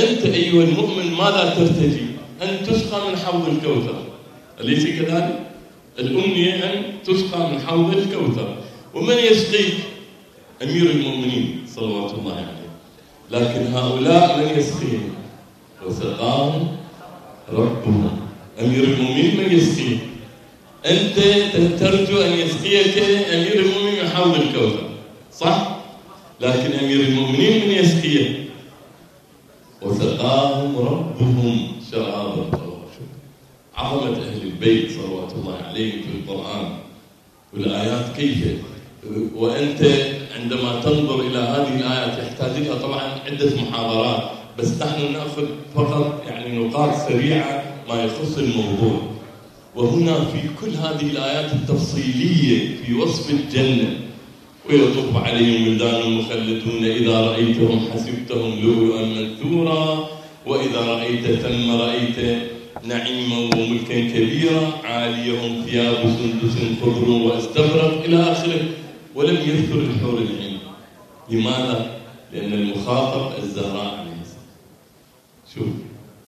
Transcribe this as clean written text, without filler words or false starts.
أنت أيها المؤمن ماذا ترتجي؟ أن تسقى من حوض الكوثر، أليس كذلك؟ الأمنية أن تسقى من حوض الكوثر. ومن يسقيك؟ أمير المؤمنين صلوات الله عليه. لكن هؤلاء من يسقيهم؟ وسقاهم ربهم. أمير المؤمنين من يسقيك؟ أنت ترجو أن يسقيك أمير المؤمنين من حوض الكوثر، صح؟ لكن أمير المؤمنين من يسقيه؟ وسقاهم ربهم شرابا طهورا. عظمة أهل البيت صلوات الله عليهم في القرآن والآيات كيف. وأنت عندما تنظر إلى هذه الآيات يحتاج لها طبعا عدة محاضرات، بس نحن نأخذ فقط يعني نقاط سريعة ما يخص الموضوع. وهنا في كل هذه الآيات التفصيلية في وصف الجنة، ويطوف عليهم ولدان مخلدون إذا رأيتهم حسبتهم لؤلؤا منثورا وإذا رأيت ثم رأيت نعيما وملكا كبيرا عاليهم ثياب سندس خضر واستبرق إلى آخره. ولم يذكر الحور العين. لماذا؟ لأن المخاطب الزهراء عليه السلام. شوف